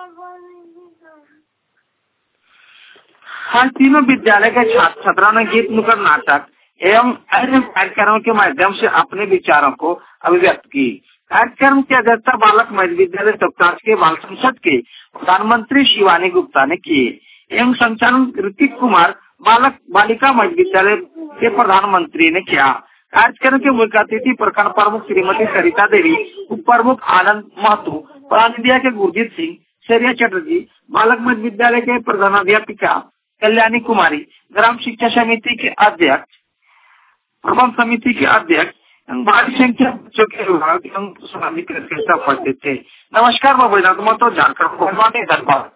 हाँ, तीनों विद्यालय के छात्र छात्राओं ने गीत नुक्कड़ नाटक एवं अन्य कार्यक्रमों के माध्यम से अपने विचारों को अभिव्यक्त की। कार्यक्रम की अध्यक्षता बालक मध्य विद्यालय तख्ताज के बाल संसद के प्रधानमंत्री शिवानी गुप्ता ने किए एवं संचालन ऋतिक कुमार बालक बालिका मध्य विद्यालय के प्रधानमंत्री ने किया। कार्यक्रम के मुख्य अतिथि प्रखंड प्रमुख श्रीमती सरिता देवी, उप प्रमुख आनंद महतो, प्रांतीय के गुरजीत सिंह, शैरिया चटर्जी, बालक मध्य विद्यालय के प्रधानाध्यापिका कल्याणी कुमारी, ग्राम शिक्षा समिति के अध्यक्ष, प्रबंध समिति के अध्यक्ष, भारी संख्या बच्चों के अभिभावक एवं उपस्थित थे। नमस्कार, मैं बैजनाथ महतो, झारखंड। धन्यवाद।